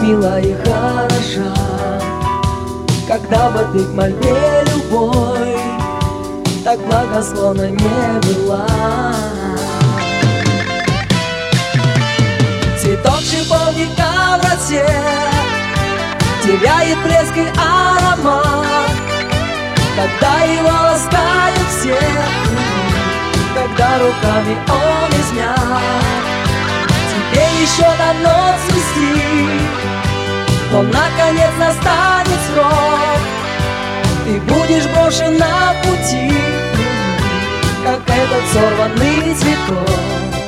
мила и хороша, когда бы ты к мольбе любой так благословна не была. Цветок шиповника в росе теряет блеск и аромат, когда его ласкают все, когда руками он измят. Тебе еще дано цвести, но наконец настанет срок, ты будешь брошен на пути, как этот сорванный цветок.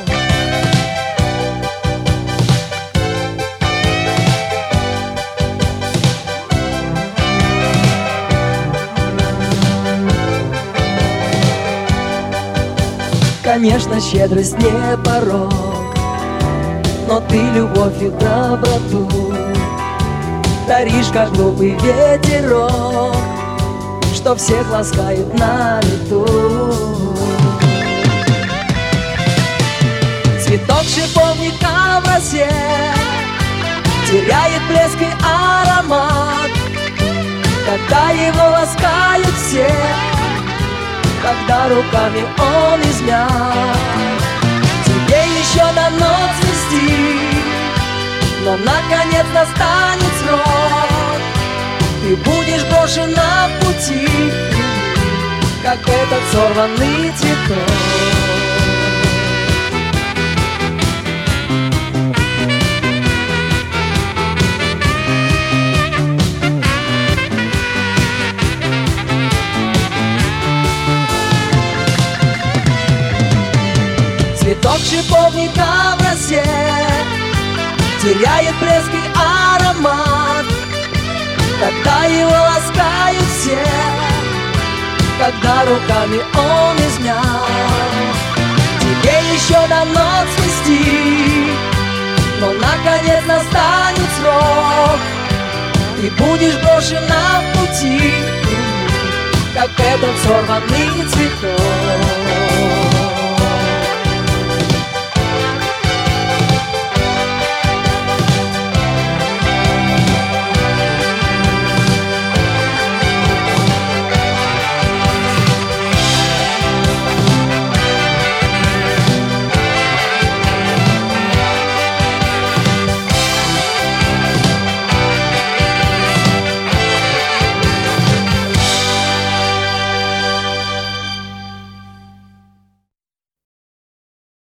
Конечно, щедрость не порок, но ты любовь и доброту даришь, как глупый ветерок, что всех ласкает на лету. Цветок шиповника в росе теряет блеск и аромат, когда его ласкают все, когда руками он измят. Тебе еще дано цвести, но наконец настанет срок, ты будешь брошен на пути, как этот сорванный цветок. Цветок шиповника в росе теряет блеск и аромат, когда его ласкают все, когда руками он измят. Тебе еще дано цвести, но наконец настанет срок, ты будешь брошен на пути, как этот сорванный цветок.